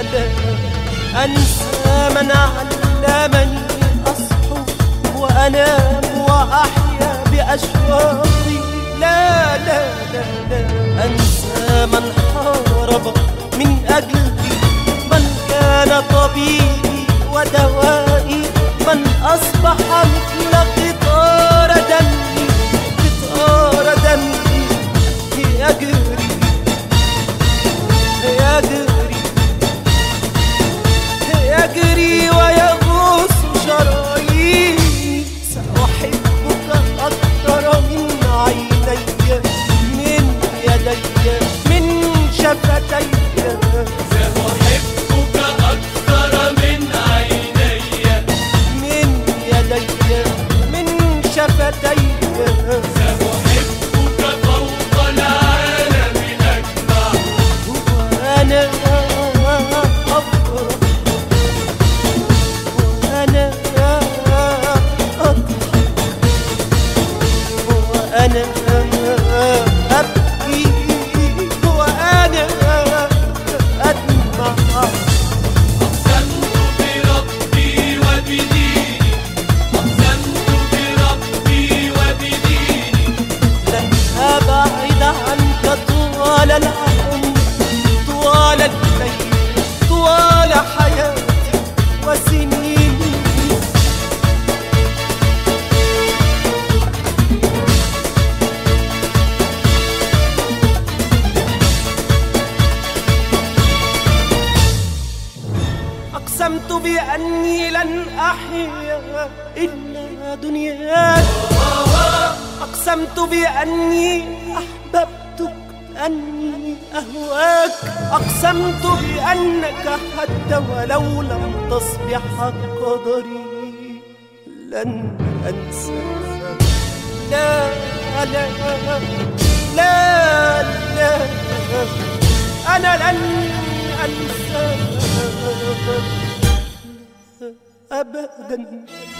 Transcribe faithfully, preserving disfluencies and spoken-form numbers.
لا أنسى من علمني أصحو وأنام وأحيا بأشواقي. لا لا لا لا أنسى من حارب من أجلي، من كان طبيبي ودوائي، من أصبح مثل قطار دمي، قطار دمي يجري يجري يجري ويغوص شراييني. سأحبك أكثر من عيني، من يدي، من شفتي. سأحبك أكثر من عيني، من يدي، من شفتي. سأحبك فوق العالم أجمع، وأنا أفرح وأنا أضحك وأنا أبكي وأنا أدمع. أقسمت بربي وبديني، أقسمت بربي وبديني، لن أبعد عنك طوال العمر، طوال الليل، طوال حياتي وسنيني. أقسمت بأني لن أحيا إلا دنياك، أقسمت بأني أحببتك أني أهواك، أقسمت بأنك حتى ولو لم تصبح قدري لن أنساك. لا لا لا لا أنا لن أنساك أبدا.